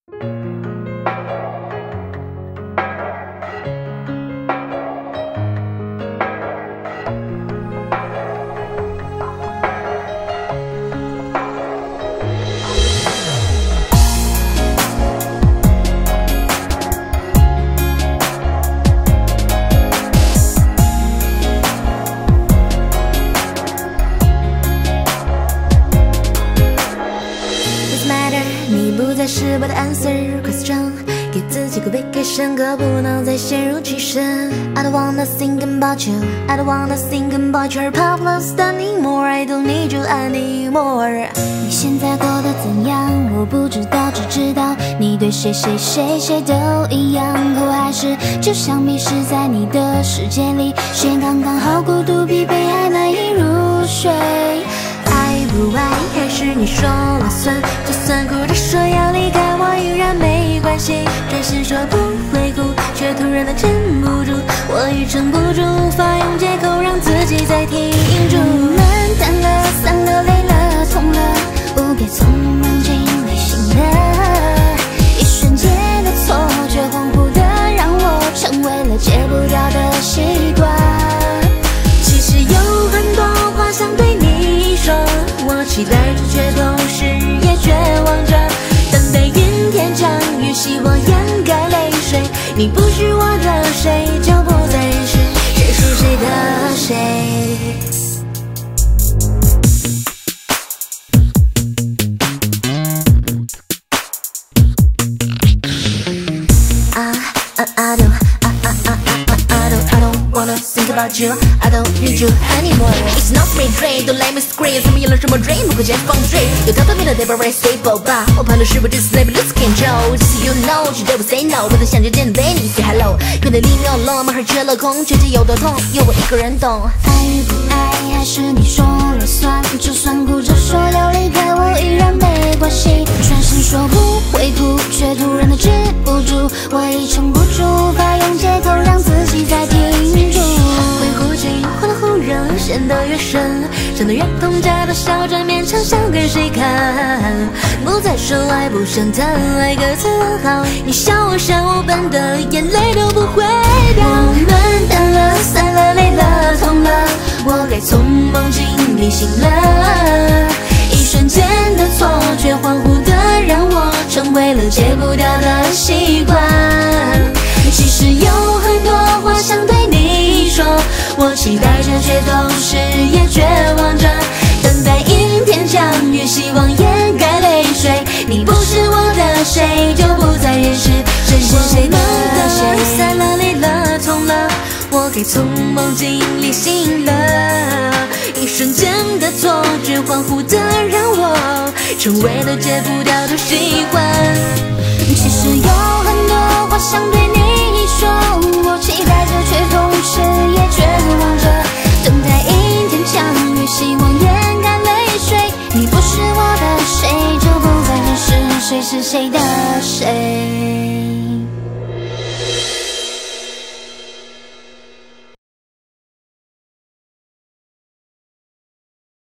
你不再是我的 answer question， 给自己个 vacation， 可不能再陷入其身。I don't wanna think about you, I don't wanna think about your problems anymore. I don't need you anymore. 你现在过得怎样？我不知道，只知道你对谁谁谁谁都一样，可还是就像迷失在你的世界里，先刚刚好，孤独疲惫还难以入睡。 爱不爱还是你说了算，就算哭着说要离开我依然没关系，转身说不会哭，却突然的撑不住，我已撑不住，无法用借口让自己再停住。 冷淡了，散了，累了，痛了，不该匆忙进旅行了，一瞬间的错觉，恍惚的让我成为了戒不掉的习惯。 其实有很多话想对你说，我期待着，却同时也绝望着，等待阴天降雨，希望掩盖泪水。你不是我的谁，就不再认识谁是谁的谁。I don't wanna think about you, I don't need you anymore. It's not me dream, don't let me scream. 怎么有了什么 dream 不可解放 dream， 有条透明的 they very stable 吧，我判断是不是 this never lose control。 Just you know， 绝对不 say no， 我的想见见对你 say hello。 原来你没有了，满海缺了空，究竟有多痛，有我一个人懂。 爱与不爱还是你说了算，就算哭着说要离开我依然没关系，转身说不会哭，却突然的止不住，我已撑不住，无法用借口让自己再停住。 会忽近忽冷忽热，陷得越深，伤得越痛，假的笑着勉强想给谁看，不再说爱不想谈，爱各自好，你笑我笑我笨的眼泪都不会掉。 我们淡了，散了，累了，痛了， 我该匆忙进旅行了，一瞬间的错觉，恍惚的让我成为了戒不掉的习惯。其实有很多话想对你说，我期待着，却同时也绝望着，等待阴天降雨，希望掩盖泪水。你不是我的谁，就不再认识谁是谁的谁。散了，累了，痛了，我该匆忙进旅行了，一瞬间的错觉，恍惚的让我成为了戒不掉的习惯。 其实有很多话想对你说，我期待着，却同时也绝望着，等待阴天降雨，希望掩盖泪水。你不是我的谁，就不再认识谁是谁的谁。